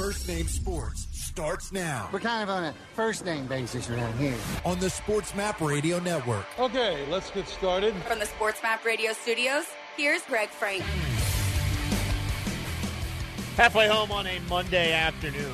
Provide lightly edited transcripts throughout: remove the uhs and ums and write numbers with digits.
First Name Sports starts now. We're kind of on a first-name basis around here. On the Sports Map Radio Network. Okay, let's get started. From the Sports Map Radio studios, here's Greg Frank. Halfway home on a Monday afternoon.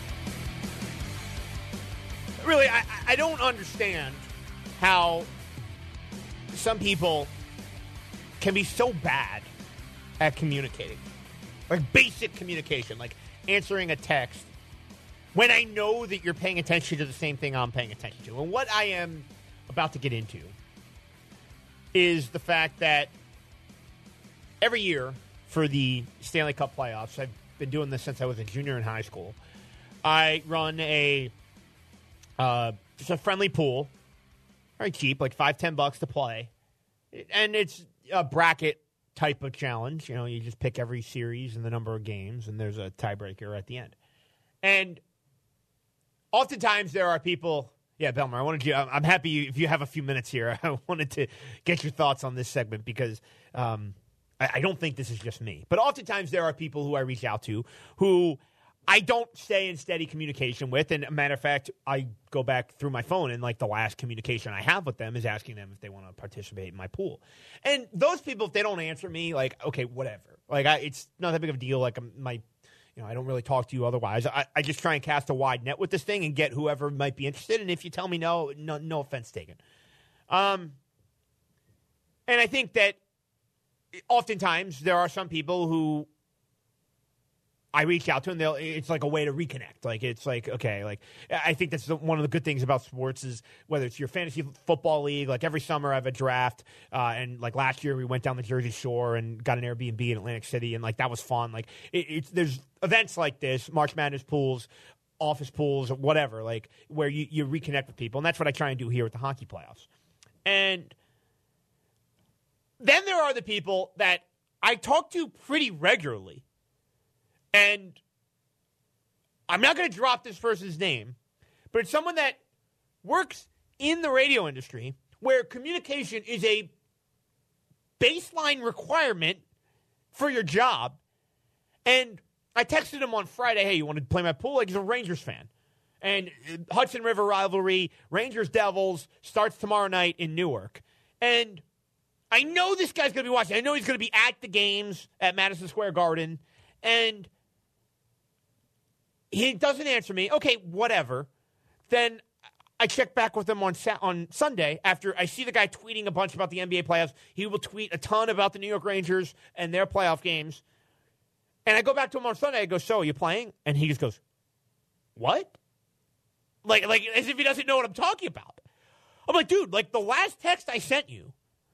Really, I don't understand how some people can be so bad at communicating. Like basic communication, like answering a text, when I know that you're paying attention to the same thing I'm paying attention to. And what I am about to get into is the fact that every year for the Stanley Cup playoffs, I've been doing this since I was a junior in high school, I run just a friendly pool, very cheap, like $5-10 to play. And it's a bracket type of challenge. You know, you just pick every series and the number of games, and there's a tiebreaker at the end. And oftentimes there are people, Belmer, I'm happy if you have a few minutes here. I wanted to get your thoughts on this segment because I don't think this is just me. But oftentimes there are people who I reach out to who I don't stay in steady communication with. And a matter of fact, I go back through my phone and like the last communication I have with them is asking them if they want to participate in my pool. And those people, if they don't answer me, like, okay, whatever. Like it's not that big of a deal. Like I don't really talk to you otherwise. I just try and cast a wide net with this thing and get whoever might be interested. And if you tell me no offense taken. And I think that oftentimes there are some people who I reach out to, and it's like a way to reconnect. Like, it's like, okay, like, I think that's one of the good things about sports is whether it's your fantasy football league, like every summer I have a draft, and like last year we went down the Jersey Shore and got an Airbnb in Atlantic City, and like that was fun. Like, there's events like this, March Madness pools, office pools, whatever, like where you reconnect with people, and that's what I try and do here with the hockey playoffs. And then there are the people that I talk to pretty regularly. And I'm not going to drop this person's name, but it's someone that works in the radio industry where communication is a baseline requirement for your job. And I texted him on Friday, hey, you want to play my pool? Like, he's a Rangers fan. And Hudson River rivalry, Rangers-Devils, starts tomorrow night in Newark. And I know this guy's going to be watching. I know he's going to be at the games at Madison Square Garden. And he doesn't answer me. Okay, whatever. Then I check back with him on Sunday after I see the guy tweeting a bunch about the NBA playoffs. He will tweet a ton about the New York Rangers and their playoff games. And I go back to him on Sunday. I go, so, are you playing? And he just goes, what? Like as if he doesn't know what I'm talking about. I'm like, dude, like the last text I sent you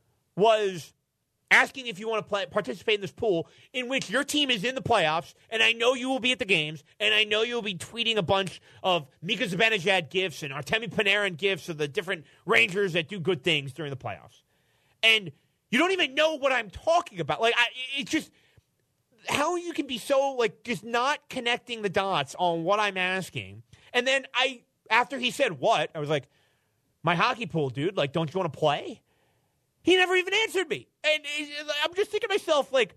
was asking if you want to participate in this pool in which your team is in the playoffs, and I know you will be at the games, and I know you'll be tweeting a bunch of Mika Zibanejad gifs and Artemi Panarin gifs of the different Rangers that do good things during the playoffs. And you don't even know what I'm talking about. Like, it's just how you can be so, like, just not connecting the dots on what I'm asking. And then after he said what, I was like, my hockey pool, dude, like, don't you want to play? He never even answered me. And I'm just thinking to myself, like,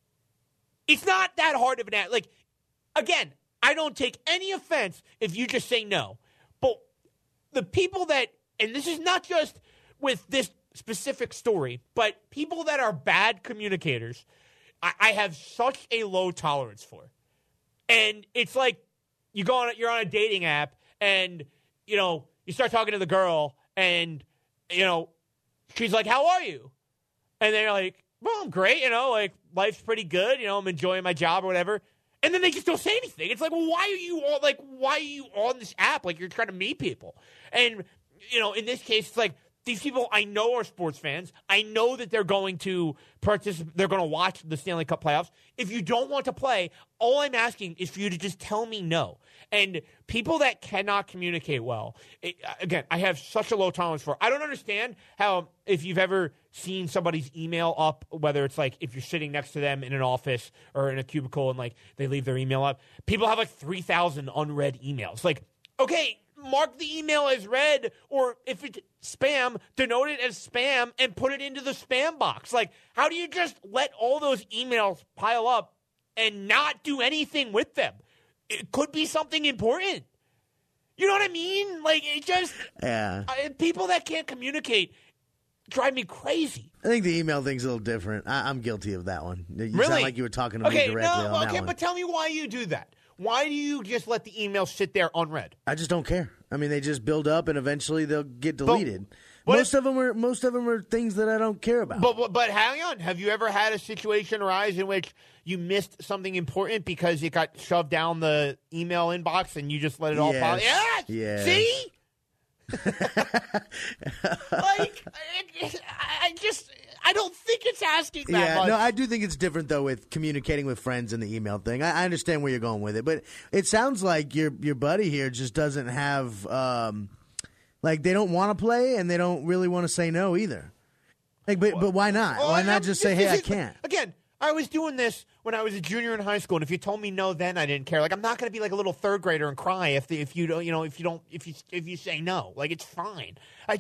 it's not that hard of an act. Like, again, I don't take any offense if you just say no. But the people that, and this is not just with this specific story, but people that are bad communicators, I have such a low tolerance for. And it's like you're on a dating app and, you start talking to the girl and, she's like, how are you? And then you're like, well, I'm great, like life's pretty good, I'm enjoying my job or whatever. And then they just don't say anything. It's like, well, why are you on this app? Like, you're trying to meet people. And, in this case, it's like, these people I know are sports fans. I know that they're going to participate. They're going to watch the Stanley Cup playoffs. If you don't want to play, all I'm asking is for you to just tell me no. And people that cannot communicate well, again, I have such a low tolerance for. I don't understand how, if you've ever seen somebody's email up, whether it's like if you're sitting next to them in an office or in a cubicle and like they leave their email up, people have like 3,000 unread emails. Like, okay, mark the email as read, or if it's spam, denote it as spam and put it into the spam box. Like, how do you just let all those emails pile up and not do anything with them? it could be something important. You know what I mean? Like, it just people that can't communicate drive me crazy. I think the email thing's a little different. I'm guilty of that one. You Really? sound like you were talking to me directly on that one. But tell me why you do that. Why do you just let the email sit there unread? I just don't care. I mean, they just build up, and eventually they'll get deleted. Most of them are things that I don't care about. But hang on. Have you ever had a situation arise in which you missed something important because it got shoved down the email inbox and you just let it all fall? Yes. Yeah. See? Like, I don't think it's asking that much. No, I do think it's different, though, with communicating with friends and the email thing. I understand where you're going with it, but it sounds like your buddy here just doesn't have, like, they don't want to play and they don't really want to say no either. Like, but why not? Why not just say, hey, I can't? Again, I was doing this when I was a junior in high school, and if you told me no then, I didn't care. Like, I'm not going to be like a little third grader and cry if you don't if you say no. Like, it's fine.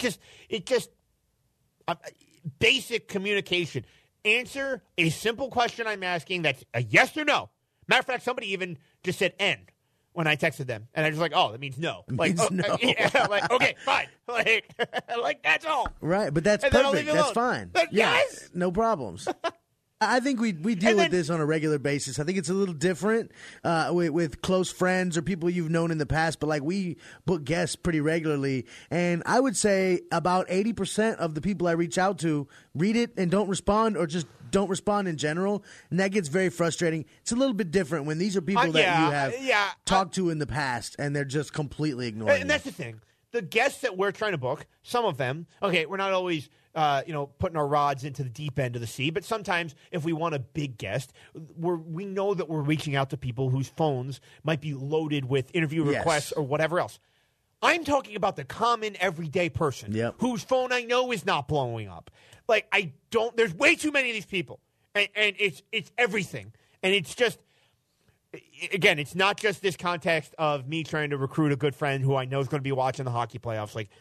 Basic communication. Answer a simple question I'm asking that's a yes or no. Matter of fact, somebody even just said N when I texted them, and I was like, oh, that means no. Like, no. Yeah, like, okay, fine. Like that's all. Right, but that's perfect. That's fine. Yes, no problems. I think we deal with this on a regular basis. I think it's a little different with close friends or people you've known in the past, but like we book guests pretty regularly. And I would say about 80% of the people I reach out to read it and don't respond or just don't respond in general. And that gets very frustrating. It's a little bit different when these are people that you have talked to in the past and they're just completely ignoring you. And that's the thing. The guests that we're trying to book, some of them, okay, we're not always putting our rods into the deep end of the sea. But sometimes if we want a big guest, we know that we're reaching out to people whose phones might be loaded with interview requests or whatever else. I'm talking about the common everyday person whose phone I know is not blowing up. Like, there's way too many of these people. And it's everything. And it's just, again, it's not just this context of me trying to recruit a good friend who I know is going to be watching the hockey playoffs. Like,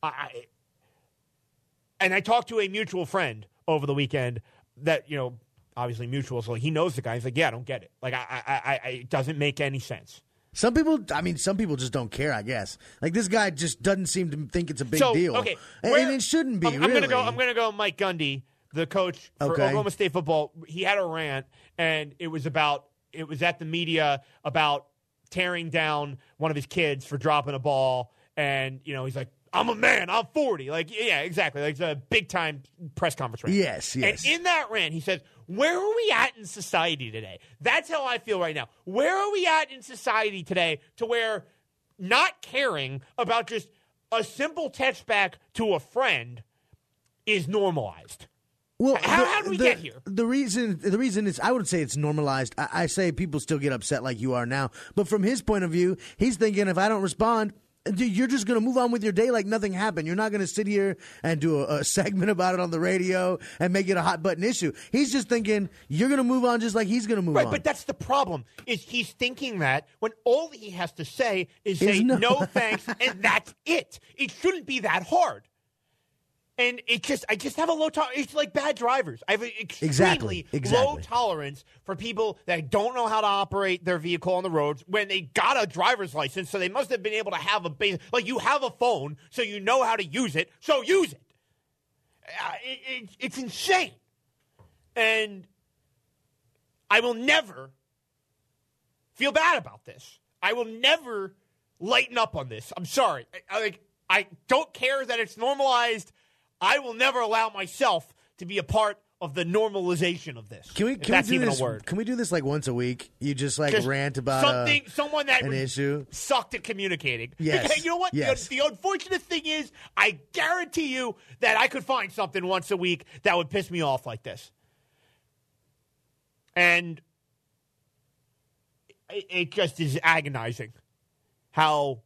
and I talked to a mutual friend over the weekend that, obviously mutual, so he knows the guy. He's like, yeah, I don't get it. Like, it doesn't make any sense. Some people just don't care, I guess. Like, this guy just doesn't seem to think it's a big deal. Okay, and it shouldn't be, I'm going to go Mike Gundy, the coach for Oklahoma State football. He had a rant, and it was at the media about tearing down one of his kids for dropping a ball. And, he's like, I'm a man. I'm 40. Like, yeah, exactly. Like, it's a big-time press conference rant. Yes. And in that rant, he says, where are we at in society today? That's how I feel right now. Where are we at in society today to where not caring about just a simple text back to a friend is normalized? Well, how do we get here? The reason is, I would say it's normalized. I say people still get upset like you are now. But from his point of view, he's thinking if I don't respond, you're just going to move on with your day like nothing happened. You're not going to sit here and do a segment about it on the radio and make it a hot button issue. He's just thinking you're going to move on just like he's going to move on. Right, but that's the problem, is he's thinking that when all he has to say is say no thanks, and that's it. It shouldn't be that hard. And I just have a low tolerance. It's like bad drivers. I have an extremely low tolerance for people that don't know how to operate their vehicle on the roads when they got a driver's license, so they must have been able to have like, you have a phone, so you know how to use it, so use it. It's insane. And I will never feel bad about this. I will never lighten up on this. I'm sorry. I don't care that it's normalized. I will never allow myself to be a part of the normalization of this. Can we do this? A word. Can we do this like once a week? You just rant about someone that an issue sucked at communicating. Yes. Because you know what? Yes. The unfortunate thing is, I guarantee you that I could find something once a week that would piss me off like this. And it just is agonizing how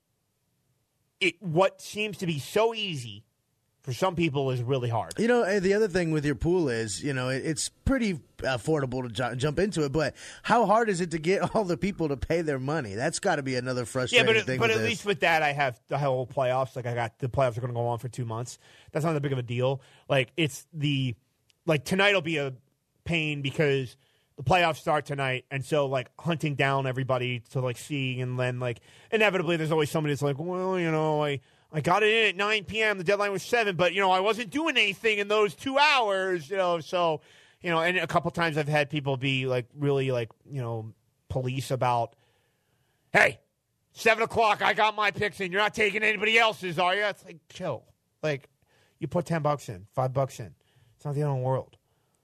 what seems to be so easy for some people is really hard. The other thing with your pool is, it's pretty affordable to jump into it, but how hard is it to get all the people to pay their money? That's got to be another frustrating thing. But at least with that, I have the whole playoffs. Like, the playoffs are going to go on for 2 months. That's not that big of a deal. Like, tonight will be a pain because the playoffs start tonight, and so, like, hunting down everybody to, like, see, and then, like, inevitably there's always somebody that's like, well, you know, I got it in at 9 p.m., the deadline was 7, but, you know, I wasn't doing anything in those 2 hours, you know, so, you know, and a couple times I've had people be, like, really, like, you know, police about, hey, 7 o'clock, I got my picks in, you're not taking anybody else's, are you? It's like, chill. Like, you put $10 in, $5 in. It's not the end of the world.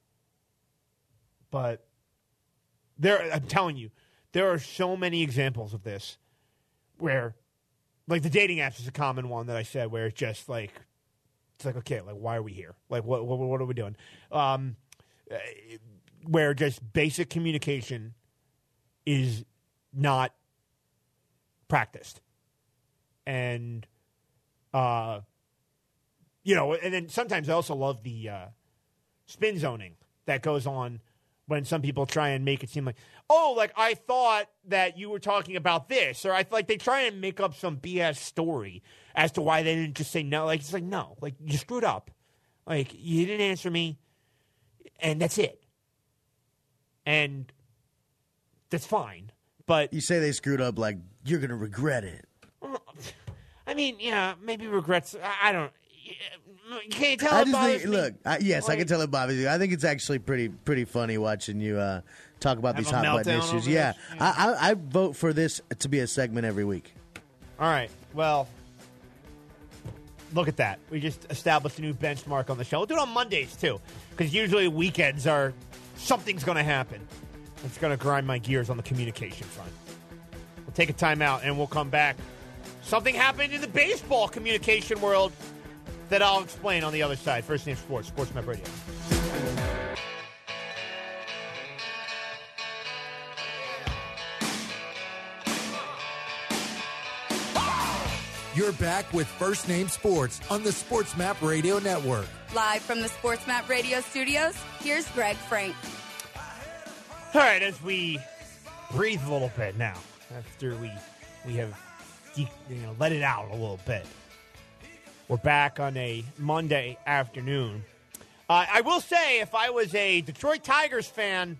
But I'm telling you, there are so many examples of this where, like, the dating apps is a common one that I said where it's just like, it's like, okay, like, why are we here? Like, what are we doing? Where just basic communication is not practiced. And, you know, and then sometimes I also love the spin zoning that goes on when some people try and make it seem like, oh, like, I thought that you were talking about this. Or like they try and make up some BS story as to why they didn't just say no. Like, it's like, no, like, you screwed up. Like, you didn't answer me, and that's it. And that's fine. But you say they screwed up, like, you're going to regret it. I mean, yeah, maybe regrets. I don't. Can you tell it bothers me? Look, yes, I can tell it bothers you. I think it's actually pretty funny watching you talk about these hot button issues. Yeah, I vote for this to be a segment every week. All right, well, look at that. We just established a new benchmark on the show. We'll do it on Mondays, too, because usually weekends are something's going to happen. It's going to grind my gears on the communication front. We'll take a timeout, and we'll come back. Something happened in the baseball communication world that I'll explain on the other side. First Name Sports, Sports Map Radio. You're back with First Name Sports on the Sports Map Radio Network. Live from the Sports Map Radio studios, here's Greg Frank. All right, as we breathe a little bit now, after we have let it out a little bit. We're back on a Monday afternoon. I will say, if I was a Detroit Tigers fan,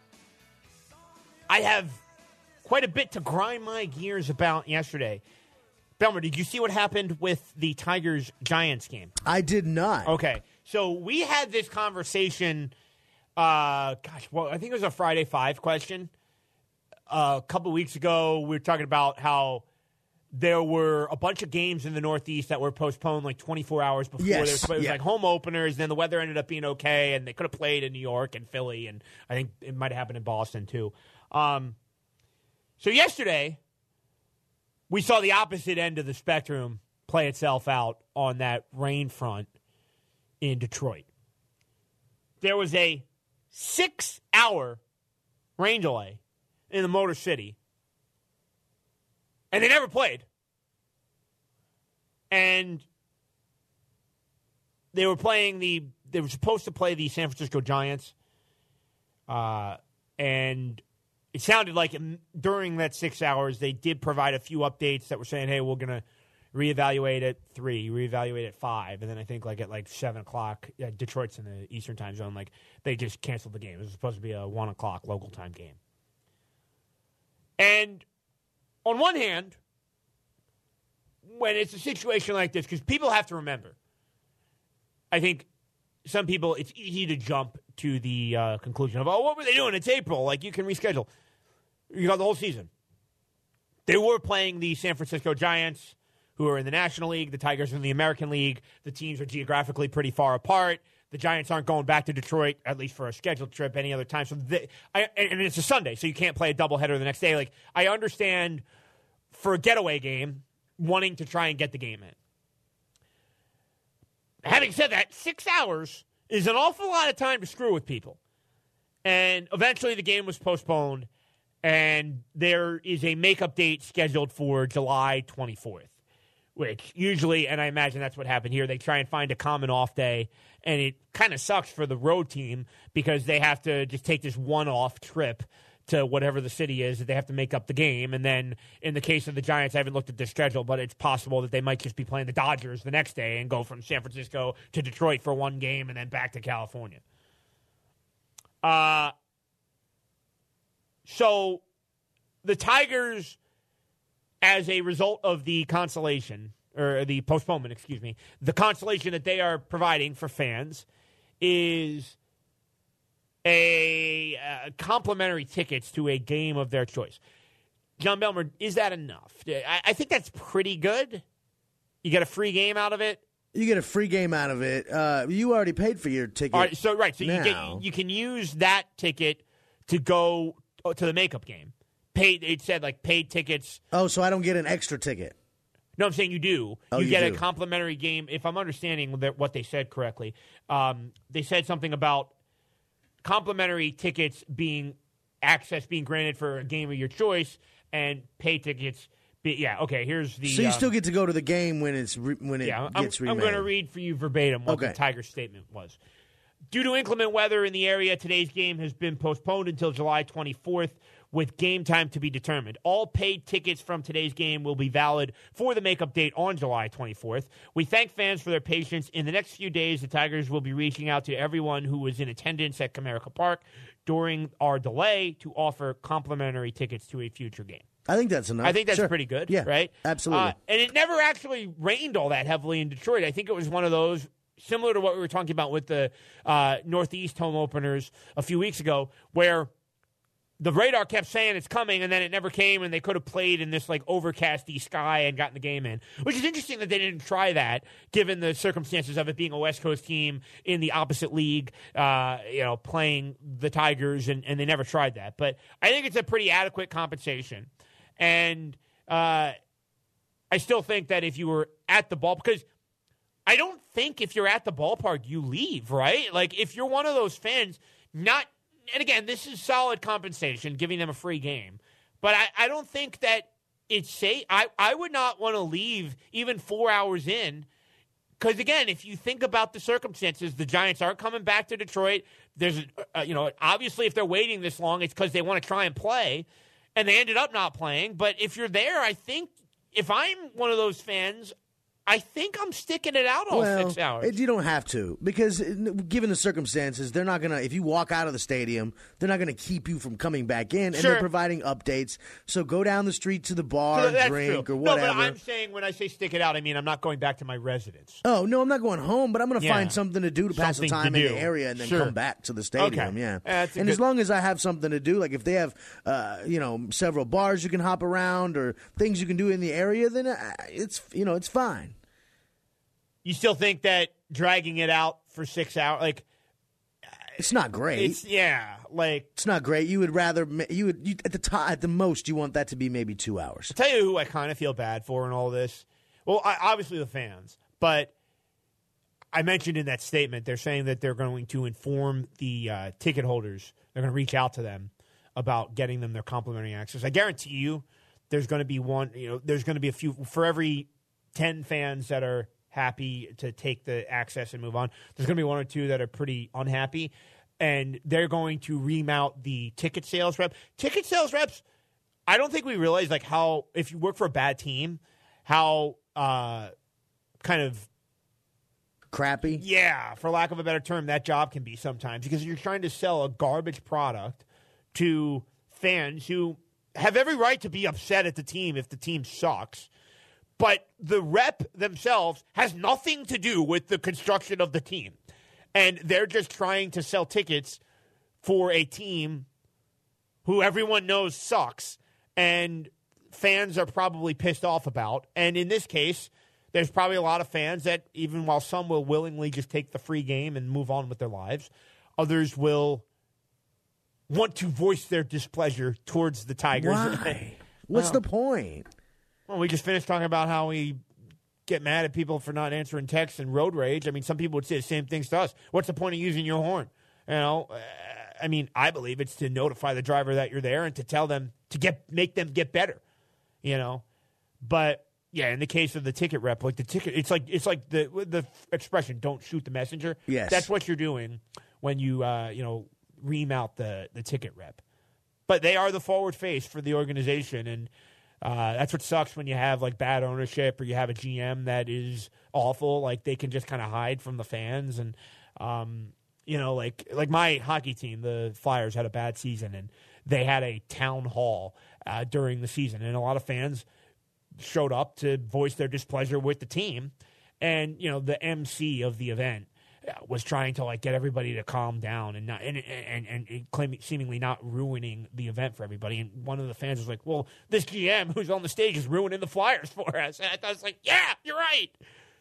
I have quite a bit to grind my gears about yesterday. Belmer, did you see what happened with the Tigers-Giants game? I did not. Okay, so we had this conversation, I think it was a Friday 5 question. A couple weeks ago, we were talking about how there were a bunch of games in the Northeast that were postponed like 24 hours before. Yes, it was like home openers. Then the weather ended up being okay, and they could have played in New York and Philly, and I think it might have happened in Boston too. So yesterday, we saw the opposite end of the spectrum play itself out on that rain front in Detroit. There was a 6-hour rain delay in the Motor City. And they never played. And they were supposed to play the San Francisco Giants. And it sounded like during that 6 hours, they did provide a few updates that were saying, hey, we're going to reevaluate at 3, reevaluate at 5. And then I think like at 7 o'clock, Detroit's in the Eastern time zone, like they just canceled the game. It was supposed to be a 1 o'clock local time game. And on one hand, when it's a situation like this, because people have to remember, I think some people, it's easy to jump to the conclusion of, oh, what were they doing? It's April. Like, you can reschedule. You got the whole season. They were playing the San Francisco Giants, who are in the National League. The Tigers are in the American League. The teams are geographically pretty far apart. The Giants aren't going back to Detroit, at least for a scheduled trip, any other time. So and it's a Sunday, so you can't play a doubleheader the next day. Like, I understand for a getaway game, wanting to try and get the game in. Having said that, 6 hours is an awful lot of time to screw with people. And eventually the game was postponed, and there is a makeup date scheduled for July 24th, which usually, and I imagine that's what happened here, they try and find a common off day, and it kind of sucks for the road team because they have to just take this one-off trip to whatever the city is that they have to make up the game. And then in the case of the Giants, I haven't looked at their schedule, but it's possible that they might just be playing the Dodgers the next day and go from San Francisco to Detroit for one game and then back to California. So the Tigers, as a result of the consolation, or the postponement, the consolation that they are providing for fans is a complimentary tickets to a game of their choice. John Belmer, is that enough? I think that's pretty good. You get a free game out of it. You get a free game out of it. You already paid for your ticket. All right, so you can use that ticket to go to the makeup game. It said paid tickets. Oh, so I don't get an extra ticket. No, I'm saying you do. Oh, you get do. a complimentary game. If I'm understanding what they said correctly, they said something about complimentary tickets being granted for a game of your choice, and paid tickets. Here's the. So you still get to go to the game when it gets remade. I'm going to read for you verbatim what the Tigers statement was. Due to inclement weather in the area, today's game has been postponed until July 24th, with game time to be determined. All paid tickets from today's game will be valid for the makeup date on July 24th. We thank fans for their patience. In the next few days, the Tigers will be reaching out to everyone who was in attendance at Comerica Park during our delay to offer complimentary tickets to a future game. I think that's enough. I think that's pretty good, yeah, right? Absolutely. And it never actually rained all that heavily in Detroit. I think it was one of those, similar to what we were talking about with the Northeast home openers a few weeks ago, where the radar kept saying it's coming, and then it never came, and they could have played in this overcasty sky and gotten the game in. Which is interesting that they didn't try that, given the circumstances of it being a West Coast team in the opposite league, playing the Tigers, and they never tried that. But I think it's a pretty adequate compensation. And I still think that if you were at the ball, because I don't think if you're at the ballpark, you leave, right? If you're one of those fans, and again, this is solid compensation, giving them a free game. But I don't think that it's safe. I would not want to leave even 4 hours in. Because, again, if you think about the circumstances, the Giants aren't coming back to Detroit. There's, obviously if they're waiting this long, it's because they want to try and play. And they ended up not playing. But if you're there, I think if I'm one of those fans, I think I'm sticking it out all 6 hours. You don't have to, because given the circumstances, they're not going to, if you walk out of the stadium, they're not going to keep you from coming back in, and they're providing updates. So go down the street to the bar, drink, or whatever. No, but I'm saying, when I say stick it out, I mean I'm not going back to my residence. Oh, no, I'm not going home, but I'm going to find something to do to pass the time in the area and then come back to the stadium, And as long as I have something to do, if they have, several bars you can hop around or things you can do in the area, then it's fine. You still think that dragging it out for 6 hours, it's not great. It's not great. You would rather at the most you want that to be maybe 2 hours. I'll tell you who I kind of feel bad for in all this. Well, obviously the fans, but I mentioned in that statement they're saying that they're going to inform the ticket holders. They're going to reach out to them about getting them their complimentary access. I guarantee you, there's going to be one. There's going to be a few for every 10 fans that are happy to take the access and move on. There's going to be one or two that are pretty unhappy, and they're going to remount the ticket sales rep. Ticket sales reps, I don't think we realize how, if you work for a bad team, how kind of crappy, for lack of a better term, that job can be sometimes, because you're trying to sell a garbage product to fans who have every right to be upset at the team if the team sucks. But the rep themselves has nothing to do with the construction of the team. And they're just trying to sell tickets for a team who everyone knows sucks and fans are probably pissed off about. And in this case, there's probably a lot of fans that, even while some will willingly just take the free game and move on with their lives, others will want to voice their displeasure towards the Tigers. Why? What's the point? Well, we just finished talking about how we get mad at people for not answering texts and road rage. I mean, some people would say the same things to us. What's the point of using your horn? I believe it's to notify the driver that you're there and to tell them to make them get better. But in the case of the ticket rep, it's like the expression "don't shoot the messenger." Yes, that's what you're doing when you remount the ticket rep. But they are the forward face for the organization, and that's what sucks when you have bad ownership or you have a GM that is awful. They can just kind of hide from the fans, and like my hockey team, the Flyers, had a bad season, and they had a town hall during the season, and a lot of fans showed up to voice their displeasure with the team. And the MC of the event was trying to get everybody to calm down and not and seemingly not ruining the event for everybody. And one of the fans was like, "Well, this GM who's on the stage is ruining the Flyers for us." And I was like, "Yeah, you're right."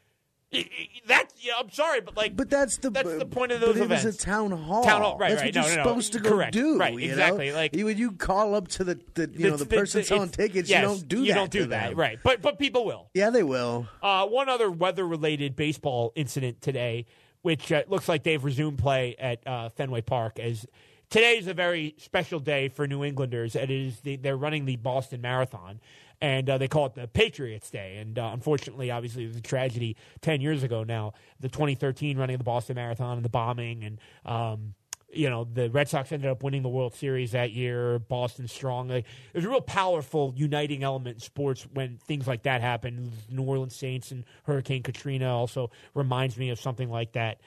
I'm sorry, but that's the point of those events. It was a town hall. Right? That's right. what you're supposed to go Correct. do. Right? Exactly. When you call up to the person selling tickets, yes, you don't do that. You don't do to that, them. right? But people will. Yeah, they will. One other weather-related baseball incident today, which looks like they've resumed play at Fenway Park. As today is a very special day for New Englanders. They're running the Boston Marathon. And they call it the Patriots Day. And unfortunately, obviously, it was a tragedy 10 years ago now, the 2013 running of the Boston Marathon and the bombing. And, the Red Sox ended up winning the World Series that year. Boston strong. There's a real powerful uniting element in sports when things like that happen. New Orleans Saints and Hurricane Katrina also reminds me of something like that.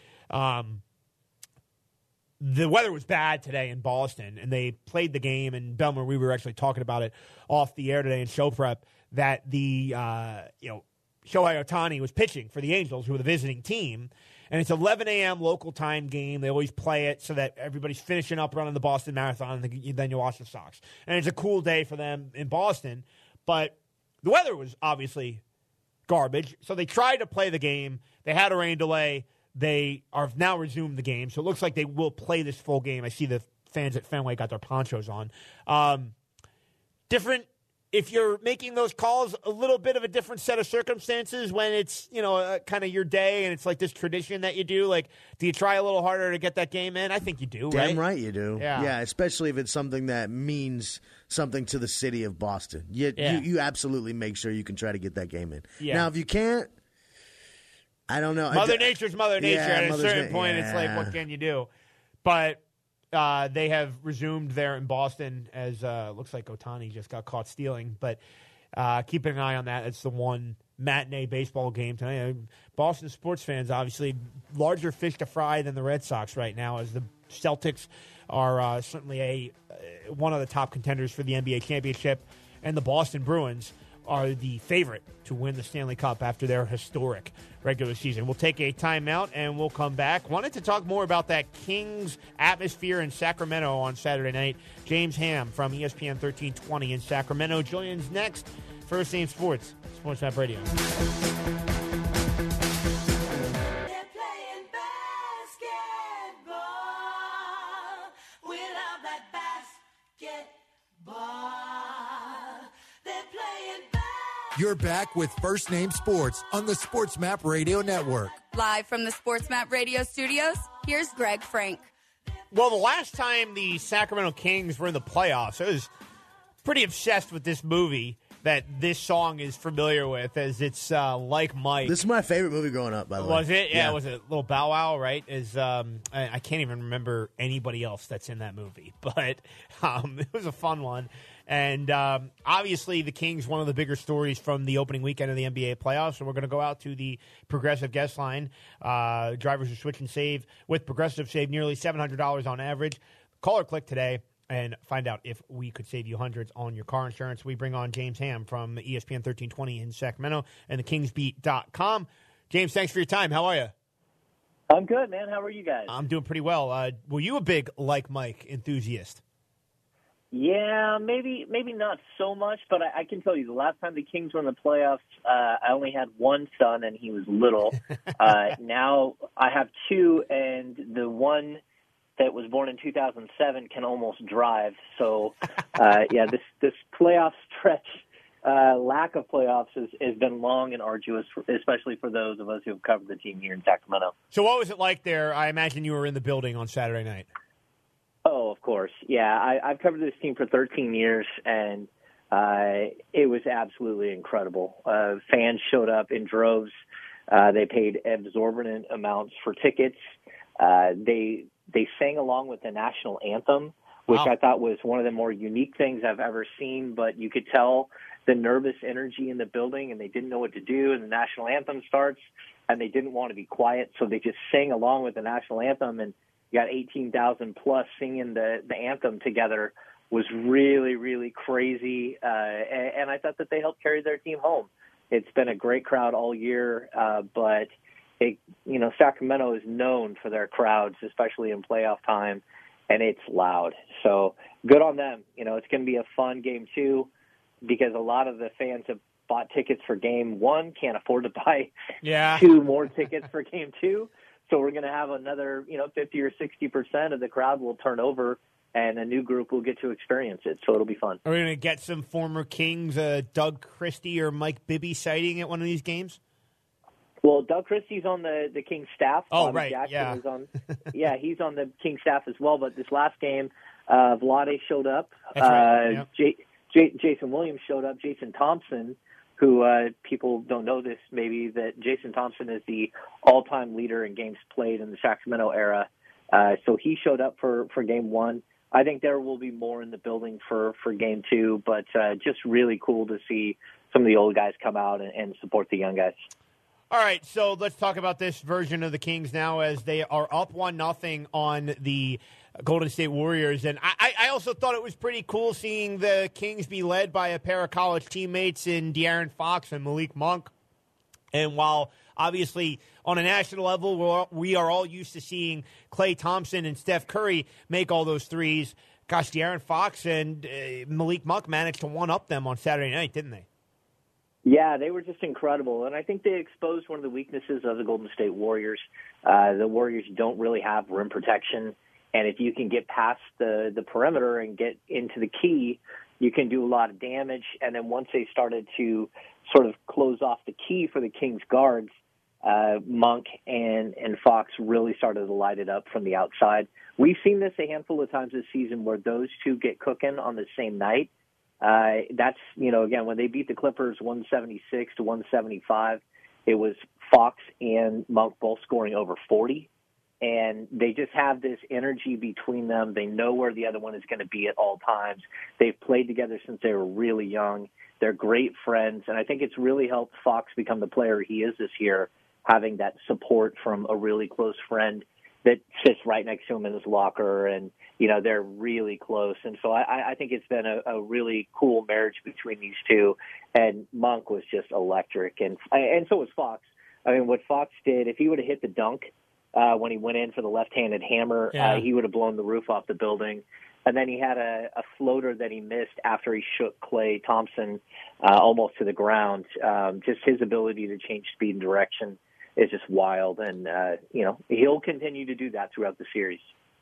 The weather was bad today in Boston, and they played the game. And Belmer, we were actually talking about it off the air today in show prep that the Shohei Ohtani was pitching for the Angels, who were the visiting team, and it's 11 a.m. local time game. They always play it so that everybody's finishing up running the Boston Marathon, and then you watch the Sox. And it's a cool day for them in Boston, but the weather was obviously garbage. So they tried to play the game. They had a rain delay. They have now resumed the game, so it looks like they will play this full game. I see the fans at Fenway got their ponchos on. Different, if you're making those calls, a little bit of a different set of circumstances when it's, kind of your day and it's like this tradition that you do. Do you try a little harder to get that game in? I think you do, right? Damn right you do. Yeah, especially if it's something that means something to the city of Boston. You absolutely make sure you can try to get that game in. Yeah. Now, if you can't, I don't know. Mother Nature's Mother Nature. At a certain point, it's like, what can you do? But they have resumed there in Boston as looks like Ohtani just got caught stealing. But keep an eye on that. It's the one matinee baseball game tonight. Boston sports fans, obviously, larger fish to fry than the Red Sox right now, as the Celtics are certainly one of the top contenders for the NBA championship, and the Boston Bruins are the favorite to win the Stanley Cup after their historic regular season. We'll take a timeout and we'll come back. Wanted to talk more about that Kings atmosphere in Sacramento on Saturday night. James Ham from ESPN 1320 in Sacramento joins next. First Name Sports, SportsMap Radio. You're back with First Name Sports on the SportsMap Radio Network. Live from the SportsMap Radio studios, here's Greg Frank. Well, the last time the Sacramento Kings were in the playoffs, I was pretty obsessed with this movie that this song is familiar with, as it's Like Mike. This is my favorite movie growing up, by the way. Was it? Yeah, was it Little Bow Wow, right? I can't even remember anybody else that's in that movie, but it was a fun one. And obviously, the Kings, one of the bigger stories from the opening weekend of the NBA playoffs. So we're going to go out to the Progressive guest line. Drivers who switch and save with Progressive save nearly $700 on average. Call or click today and find out if we could save you hundreds on your car insurance. We bring on James Ham from ESPN 1320 in Sacramento and the KingsBeat.com. James, thanks for your time. How are you? I'm good, man. How are you guys? I'm doing pretty well. Were you a big Like Mike enthusiast? Yeah, maybe not so much, but I can tell you the last time the Kings were in the playoffs, I only had one son, and he was little. Now I have two, and the one that was born in 2007 can almost drive. So, this playoff stretch, lack of playoffs has been long and arduous, especially for those of us who have covered the team here in Sacramento. So what was it like there? I imagine you were in the building on Saturday night. Oh, of course. Yeah, I've covered this team for 13 years, and it was absolutely incredible. Fans showed up in droves. They paid exorbitant amounts for tickets. They sang along with the national anthem, which I thought was one of the more unique things I've ever seen, but you could tell the nervous energy in the building, and they didn't know what to do, and the national anthem starts, and they didn't want to be quiet, so they just sang along with the national anthem, and you got 18,000 plus singing the anthem together was really, really crazy, and I thought that they helped carry their team home. It's been a great crowd all year, but Sacramento is known for their crowds, especially in playoff time, and it's loud. So good on them. It's going to be a fun game 2 because a lot of the fans have bought tickets for game 1, can't afford to buy 2 more tickets for game 2. So we're going to have another, 50 or 60% of the crowd will turn over, and a new group will get to experience it. So it'll be fun. Are we going to get some former Kings, Doug Christie or Mike Bibby sighting at one of these games? Well, Doug Christie's on the Kings staff. Oh, Bobby right, Jackson is on, he's on the Kings staff as well. But this last game, Vlade showed up. That's right. Yep. Jason Williams showed up. Jason Thompson, who people don't know this, maybe, that Jason Thompson is the all-time leader in games played in the Sacramento era. So he showed up for game 1. I think there will be more in the building for game 2, but just really cool to see some of the old guys come out and support the young guys. All right, so let's talk about this version of the Kings now as they are up 1-0 on the Golden State Warriors. And I also thought it was pretty cool seeing the Kings be led by a pair of college teammates in De'Aaron Fox and Malik Monk. And while obviously on a national level we are all used to seeing Klay Thompson and Steph Curry make all those threes, gosh, De'Aaron Fox and Malik Monk managed to one-up them on Saturday night, didn't they? Yeah, they were just incredible, and I think they exposed one of the weaknesses of the Golden State Warriors. The Warriors don't really have rim protection, and if you can get past the perimeter and get into the key, you can do a lot of damage. And then once they started to sort of close off the key for the Kings guards, Monk and Fox really started to light it up from the outside. We've seen this a handful of times this season where those two get cooking on the same night. That's, again, when they beat the Clippers 176-175, it was Fox and Monk both scoring over 40. And they just have this energy between them. They know where the other one is going to be at all times. They've played together since they were really young. They're great friends. And I think it's really helped Fox become the player he is this year, having that support from a really close friend that sits right next to him in his locker, and, they're really close. And so I think it's been a really cool marriage between these two, and Monk was just electric, and so was Fox. I mean, what Fox did, if he would have hit the dunk when he went in for the left-handed hammer, he would have blown the roof off the building. And then he had a floater that he missed after he shook Klay Thompson almost to the ground. Just his ability to change speed and direction is just wild, and he'll continue to do that throughout the series.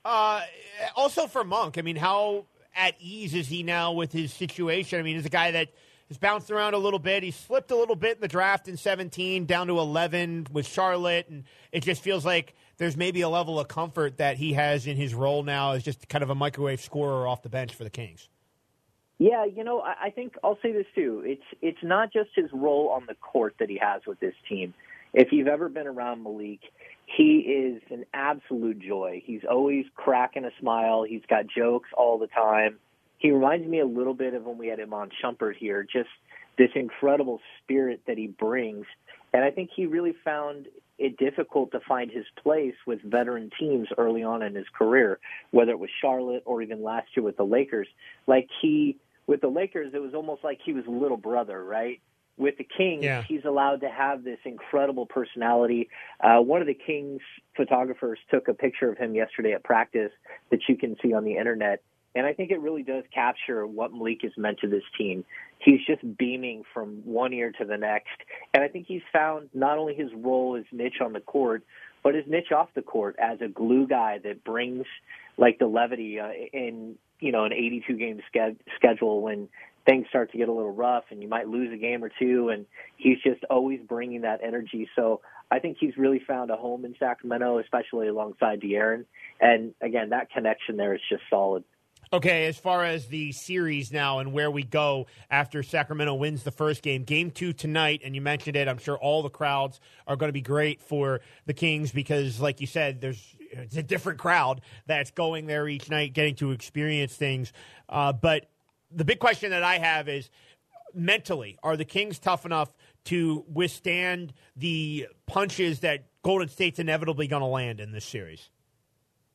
Also for Monk, I mean, how at ease is he now with his situation? I mean, he's a guy that has bounced around a little bit. He slipped a little bit in the draft in 17, down to 11 with Charlotte, and it just feels like there's maybe a level of comfort that he has in his role now as just kind of a microwave scorer off the bench for the Kings. Yeah, I think I'll say this too. It's not just his role on the court that he has with this team. If you've ever been around Malik, he is an absolute joy. He's always cracking a smile. He's got jokes all the time. He reminds me a little bit of when we had Iman Shumpert here, just this incredible spirit that he brings. And I think he really found it difficult to find his place with veteran teams early on in his career, whether it was Charlotte or even last year with the Lakers. With the Lakers, it was almost like he was a little brother, right? With the Kings, he's allowed to have this incredible personality. One of the Kings photographers took a picture of him yesterday at practice that you can see on the internet. And I think it really does capture what Malik has meant to this team. He's just beaming from one ear to the next. And I think he's found not only his role, his niche on the court, but his niche off the court as a glue guy that brings the levity in, an 82-game schedule when things start to get a little rough and you might lose a game or two, and he's just always bringing that energy. So I think he's really found a home in Sacramento, especially alongside De'Aaron. And, again, that connection there is just solid. Okay, as far as the series now and where we go after Sacramento wins the first game, Game 2 tonight, and you mentioned it, I'm sure all the crowds are going to be great for the Kings because, like you said, it's a different crowd that's going there each night, getting to experience things. But the big question that I have is, mentally, are the Kings tough enough to withstand the punches that Golden State's inevitably going to land in this series?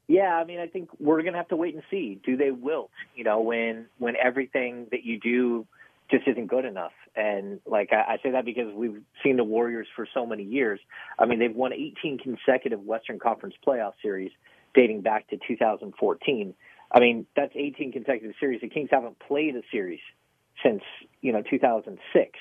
Yeah, I mean, I think we're going to have to wait and see. Do they wilt, when everything that you do just isn't good enough? And, I say that because we've seen the Warriors for so many years. I mean, they've won 18 consecutive Western Conference playoff series dating back to 2014. I mean, that's 18 consecutive series. The Kings haven't played a series since, 2006.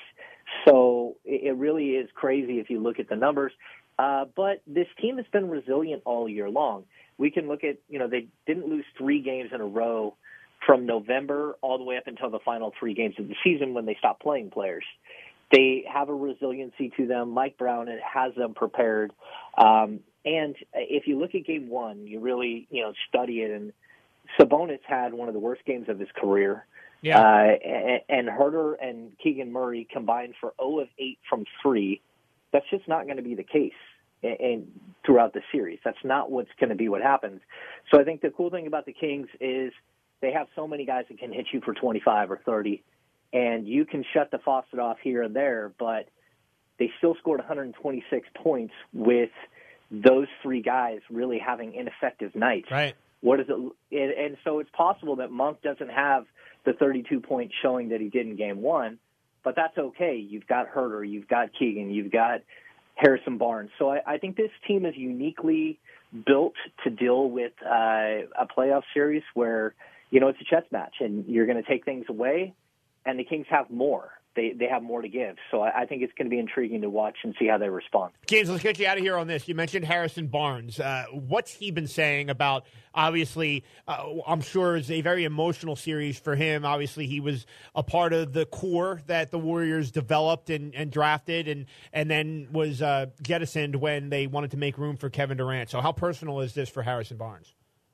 So it really is crazy if you look at the numbers. But this team has been resilient all year long. We can look at, they didn't lose 3 games in a row from November all the way up until the final 3 games of the season when they stopped playing players. They have a resiliency to them. Mike Brown has them prepared. And if you look at game 1, you really, study it. And Sabonis had one of the worst games of his career. Yeah. And Herter and Keegan Murray combined for 0 of 8 from 3. That's just not going to be the case and throughout the series. That's not what's going to be what happens. So I think the cool thing about the Kings is they have so many guys that can hit you for 25 or 30, and you can shut the faucet off here and there, but they still scored 126 points with those 3 guys really having ineffective nights. Right. What is it? And so it's possible that Monk doesn't have the 32-point showing that he did in game 1, but that's okay. You've got Herter, you've got Keegan, you've got Harrison Barnes. So I think this team is uniquely built to deal with a playoff series where, it's a chess match and you're going to take things away, and the Kings have more. They have more to give. So I think it's going to be intriguing to watch and see how they respond. James, let's get you out of here on this. You mentioned Harrison Barnes. What's he been saying about, obviously, I'm sure it's a very emotional series for him. Obviously, he was a part of the core that the Warriors developed and drafted and then was jettisoned when they wanted to make room for Kevin Durant. So how personal is this for Harrison Barnes?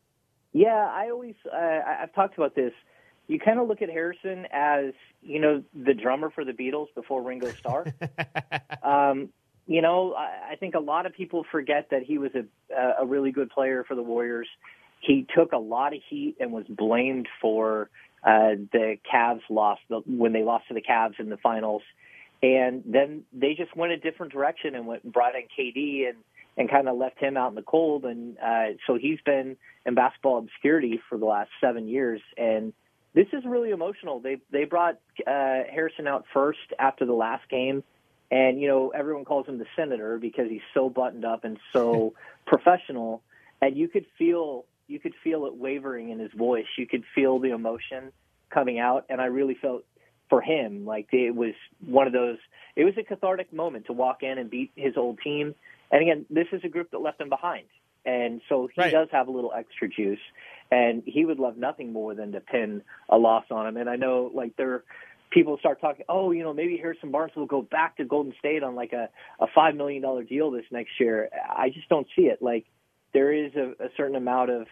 Yeah, I've talked about this. You kind of look at Harrison as, the drummer for the Beatles before Ringo Starr. I think a lot of people forget that he was a really good player for the Warriors. He took a lot of heat and was blamed for the Cavs loss when they lost to the Cavs in the finals. And then they just went a different direction and brought in KD and kind of left him out in the cold. And so he's been in basketball obscurity for the last 7 years. And this is really emotional. They brought Harrison out first after the last game, and everyone calls him the Senator because he's so buttoned up and so professional. And you could feel it wavering in his voice. You could feel the emotion coming out, and I really felt for him like it was one of those. It was a cathartic moment to walk in and beat his old team. And again, this is a group that left him behind, and so he does have a little extra juice. And he would love nothing more than to pin a loss on him. And I know, people start talking, maybe Harrison Barnes will go back to Golden State on a $5 million deal this next year. I just don't see it. There is a certain amount of,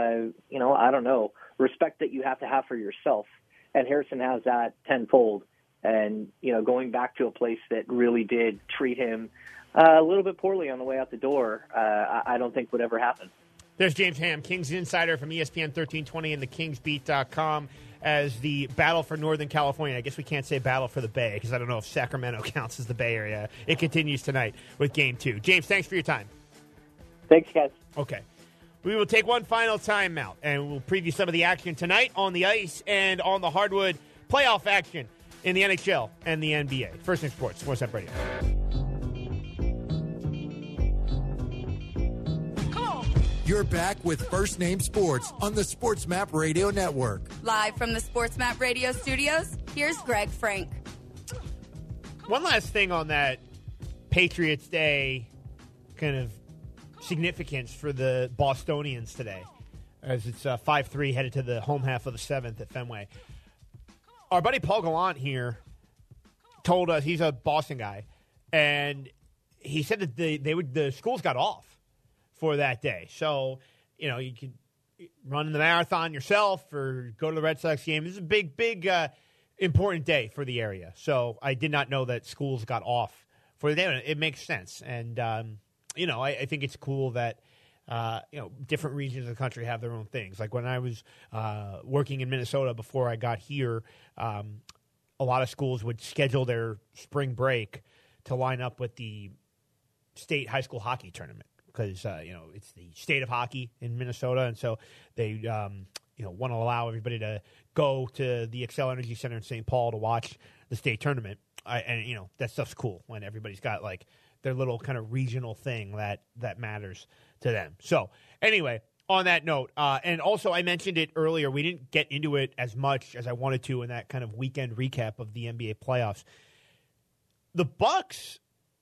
respect that you have to have for yourself. And Harrison has that tenfold. And, going back to a place that really did treat him a little bit poorly on the way out the door, I don't think would ever happen. There's James Ham, Kings Insider from ESPN 1320 and thekingsbeat.com as the battle for Northern California. I guess we can't say battle for the Bay because I don't know if Sacramento counts as the Bay Area. It continues tonight with Game 2. James, thanks for your time. Thanks, guys. Okay. We will take one final timeout, and we'll preview some of the action tonight on the ice and on the hardwood, playoff action in the NHL and the NBA. First Name Sports, Sportsnet Radio. You're back with First Name Sports on the Sports Map Radio Network. Live from the Sports Map Radio studios, here's Greg Frank. One last thing on that Patriots Day kind of significance for the Bostonians today, as it's 5-3 headed to the home half of the 7th at Fenway. Our buddy Paul Gallant here told us, he's a Boston guy, and he said that the schools got off for that day. So, you could run the marathon yourself or go to the Red Sox game. This is a big, important day for the area. So I did not know that schools got off for the day. It makes sense. And, I think it's cool that, different regions of the country have their own things. Like when I was working in Minnesota before I got here, a lot of schools would schedule their spring break to line up with the state high school hockey tournament, because it's the state of hockey in Minnesota, and so they want to allow everybody to go to the Xcel Energy Center in St. Paul to watch the state tournament. And that stuff's cool when everybody's got like their little kind of regional thing that matters to them. So anyway, on that note, and also I mentioned it earlier, we didn't get into it as much as I wanted to in that kind of weekend recap of the NBA playoffs. The Bucks,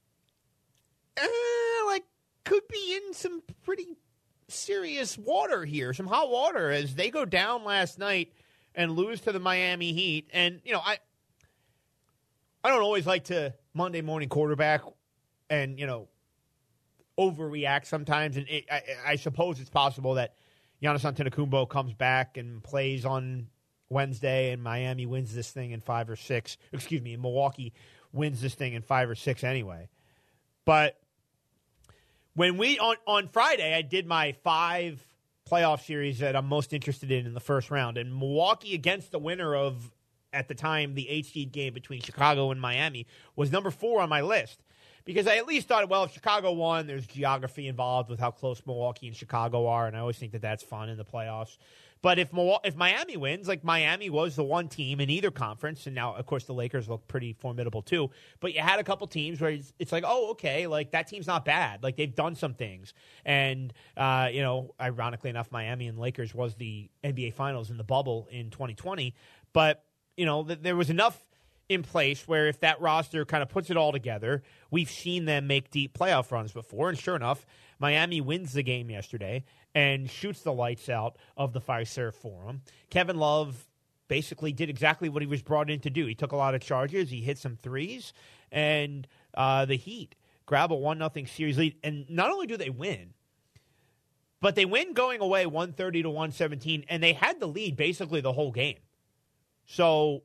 could be in some pretty serious water here, some hot water, as they go down last night and lose to the Miami Heat. And, I don't always like to Monday morning quarterback and, overreact sometimes. And I suppose it's possible that Giannis Antetokounmpo comes back and plays on Wednesday and Miami wins this thing in 5 or 6. Excuse me, Milwaukee wins this thing in 5 or 6 anyway. But when on Friday, I did my 5 playoff series that I'm most interested in the first round. And Milwaukee against the winner of, at the time, the 8-seed game between Chicago and Miami was number 4 on my list. Because I at least thought, well, if Chicago won, there's geography involved with how close Milwaukee and Chicago are, and I always think that that's fun in the playoffs. But if Miami wins, like Miami was the one team in either conference, and now, of course, the Lakers look pretty formidable too, but you had a couple teams where it's like, oh, okay, like that team's not bad. Like they've done some things. And, ironically enough, Miami and Lakers was the NBA Finals in the bubble in 2020. But, there was enough in place where if that roster kind of puts it all together, we've seen them make deep playoff runs before. And sure enough, Miami wins the game yesterday and shoots the lights out of the Fiserv Forum. Kevin Love basically did exactly what he was brought in to do. He took a lot of charges. He hit some threes. And the Heat grab a 1-0 series lead. And not only do they win, but they win going away 130-117. And they had the lead basically the whole game. So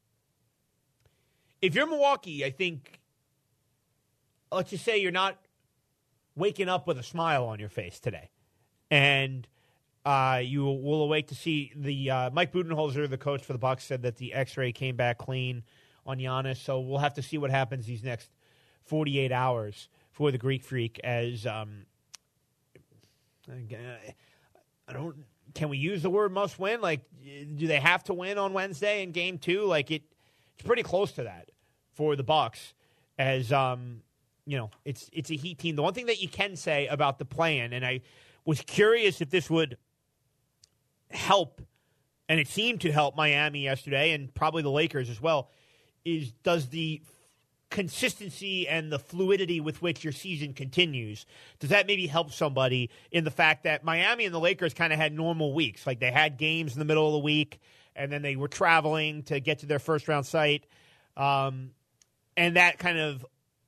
if you're Milwaukee, I think, let's just say you're not waking up with a smile on your face today. And you will awake to see the Mike Budenholzer, the coach for the Bucks, said that the X-ray came back clean on Giannis. So we'll have to see what happens these next 48 hours for the Greek Freak. As can we use the word must win? Like, do they have to win on Wednesday in Game 2? Like it's pretty close to that for the Bucks, as it's a Heat team. The one thing that you can say about the play-in, and I was curious if this would help, and it seemed to help Miami yesterday, and probably the Lakers as well, is does the consistency and the fluidity with which your season continues, does that maybe help somebody in the fact that Miami and the Lakers kind of had normal weeks? Like they had games in the middle of the week, and then they were traveling to get to their first-round site. And that kind of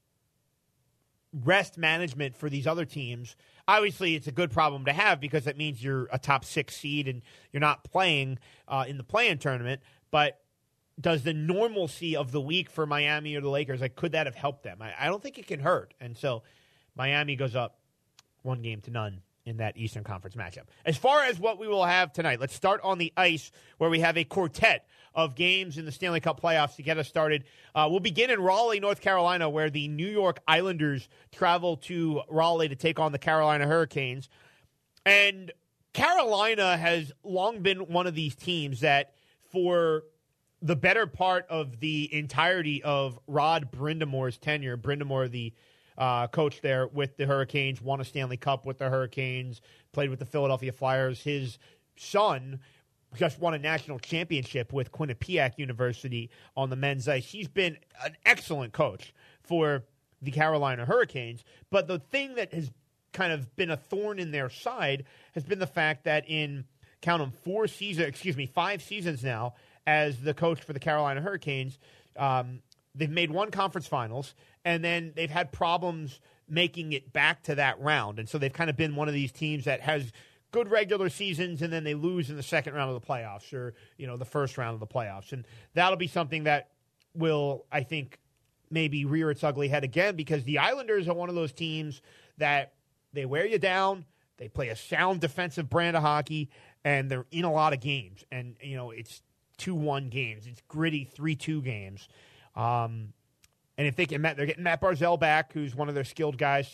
rest management for these other teams, obviously it's a good problem to have because that means you're a top 6 seed and you're not playing in the play-in tournament. But does the normalcy of the week for Miami or the Lakers, could that have helped them? I don't think it can hurt. And so Miami goes up 1-0 in that Eastern Conference matchup. As far as what we will have tonight, let's start on the ice where we have a quartet of games in the Stanley Cup playoffs to get us started. We'll begin in Raleigh, North Carolina, where the New York Islanders travel to Raleigh to take on the Carolina Hurricanes. And Carolina has long been one of these teams that for the better part of the entirety of Rod Brindamore's tenure, Brindamore, the coach there with the Hurricanes, won a Stanley Cup with the Hurricanes, played with the Philadelphia Flyers. His son just won a national championship with Quinnipiac University on the men's ice. He's been an excellent coach for the Carolina Hurricanes. But the thing that has kind of been a thorn in their side has been the fact that in, count them, 5 seasons now as the coach for the Carolina Hurricanes, they've made one conference finals, and then they've had problems making it back to that round. And so they've kind of been one of these teams that has good regular seasons, and then they lose in the second round of the playoffs or, the first round of the playoffs. And that'll be something that will, I think, maybe rear its ugly head again, because the Islanders are one of those teams that they wear you down, they play a sound defensive brand of hockey, and they're in a lot of games. And, it's 2-1 games. It's gritty 3-2 games. And if they can, they're getting Matt Barzal back, who's one of their skilled guys. So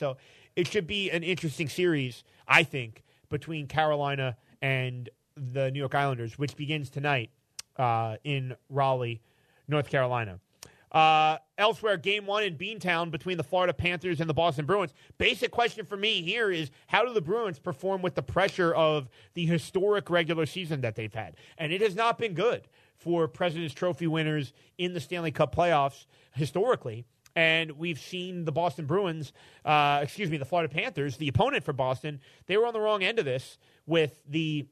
it should be an interesting series, I think, between Carolina and the New York Islanders, which begins tonight in Raleigh, North Carolina. Elsewhere, Game 1 in Beantown between the Florida Panthers and the Boston Bruins. Basic question for me here is, how do the Bruins perform with the pressure of the historic regular season that they've had? And it has not been good for President's Trophy winners in the Stanley Cup playoffs historically. And we've seen the Boston Bruins, the Florida Panthers, the opponent for Boston, they were on the wrong end of this with the,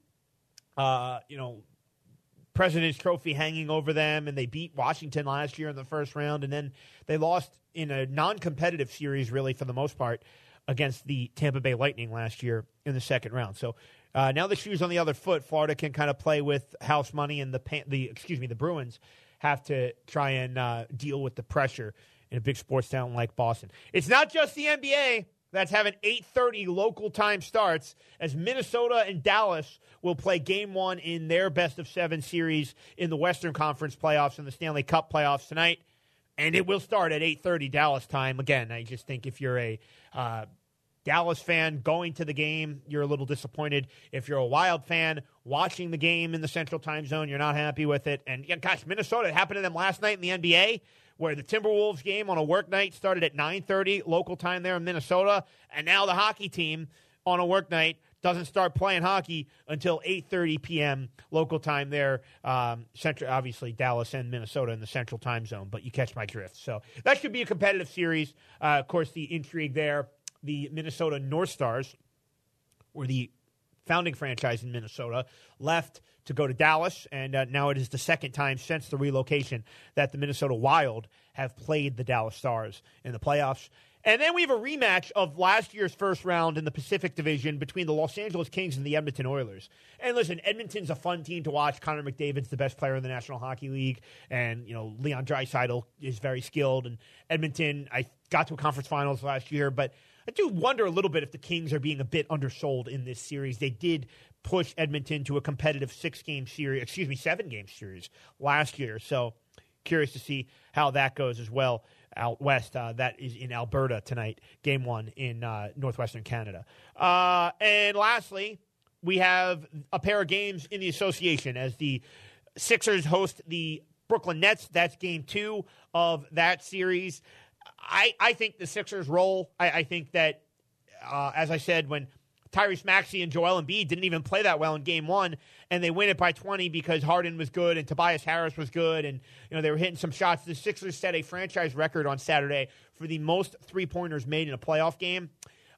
President's Trophy hanging over them, and they beat Washington last year in the first round, and then they lost in a non-competitive series, really, for the most part, against the Tampa Bay Lightning last year in the second round. So now the shoe's on the other foot. Florida can kind of play with house money, and the Bruins have to try and deal with the pressure in a big sports town like Boston. It's not just the NBA that's having 8:30 local time starts, as Minnesota and Dallas will play Game 1 in their best-of-7 series in the Western Conference playoffs and the Stanley Cup playoffs tonight. And it will start at 8:30 Dallas time. Again, I just think if you're a Dallas fan going to the game, you're a little disappointed. If you're a Wild fan watching the game in the Central Time Zone, you're not happy with it. And, Minnesota, it happened to them last night in the NBA, where the Timberwolves game on a work night started at 9:30 local time there in Minnesota, and now the hockey team on a work night doesn't start playing hockey until 8:30 p.m. local time there. Central, obviously, Dallas and Minnesota in the Central Time Zone, but you catch my drift. So that should be a competitive series. Of course, the intrigue there, the Minnesota North Stars were the founding franchise in Minnesota, left to go to Dallas, and now it is the second time since the relocation that the Minnesota Wild have played the Dallas Stars in the playoffs. And then we have a rematch of last year's first round in the Pacific Division between the Los Angeles Kings and the Edmonton Oilers. And listen, Edmonton's a fun team to watch. Connor McDavid's the best player in the National Hockey League, and Leon Draisaitl is very skilled. And Edmonton, I got to a conference finals last year, but I do wonder a little bit if the Kings are being a bit undersold in this series. They did push Edmonton to a competitive 7-game series last year. So curious to see how that goes as well out west. That is in Alberta tonight, Game 1 in northwestern Canada. And lastly, we have a pair of games in the association as the Sixers host the Brooklyn Nets. That's Game 2 of that series. I think the Sixers roll. I think that, as I said, when Tyrese Maxey and Joel Embiid didn't even play that well in Game 1, and they win it by 20 because Harden was good and Tobias Harris was good, and they were hitting some shots. The Sixers set a franchise record on Saturday for the most three-pointers made in a playoff game.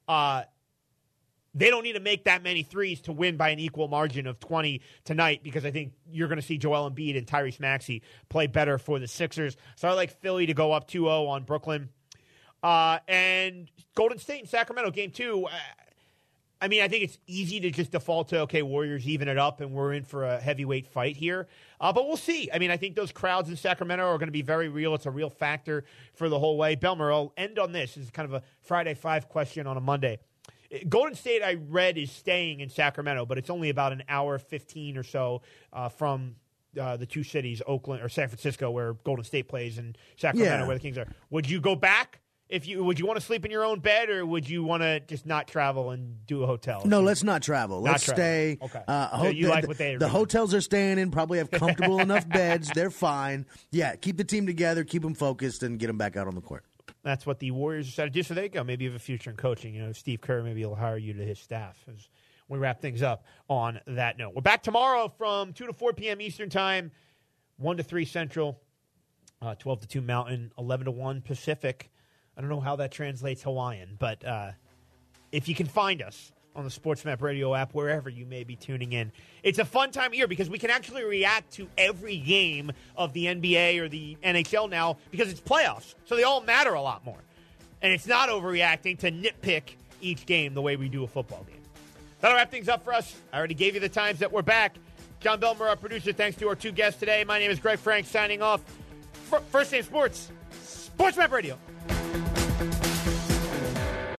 They don't need to make that many threes to win by an equal margin of 20 tonight, because I think you're going to see Joel Embiid and Tyrese Maxey play better for the Sixers. So I like Philly to go up 2-0 on Brooklyn. And Golden State and Sacramento, Game 2. I think it's easy to just default to, okay, Warriors even it up, and we're in for a heavyweight fight here. But we'll see. I think those crowds in Sacramento are going to be very real. It's a real factor for the whole way. Belmer, I'll end on this. This is kind of a Friday 5 question on a Monday. Golden State, I read, is staying in Sacramento, but it's only about an hour 15 or so from the two cities, Oakland or San Francisco, where Golden State plays, and Sacramento, where the Kings are. Would you go back? Would you want to sleep in your own bed, or would you want to just not travel and do a hotel? No, let's not travel. Let's stay. Okay. So you like what they are the doing. hotels are staying in probably have comfortable enough beds. They're fine. Yeah, keep the team together, keep them focused, and get them back out on the court. That's what the Warriors decided to do. So there you go. Maybe you have a future in coaching. Steve Kerr, maybe he'll hire you to his staff as we wrap things up on that note. We're back tomorrow from 2 to 4 p.m. Eastern Time, 1 to 3 Central, 12 to 2 Mountain, 11 to 1 Pacific. I don't know how that translates Hawaiian, but if you can find us on the SportsMap Radio app, wherever you may be tuning in, it's a fun time of year because we can actually react to every game of the NBA or the NHL now because it's playoffs, so they all matter a lot more. And it's not overreacting to nitpick each game the way we do a football game. That'll wrap things up for us. I already gave you the times that we're back. John Belmer, our producer. Thanks to our two guests today. My name is Greg Frank, signing off. First Name Sports, SportsMap Radio.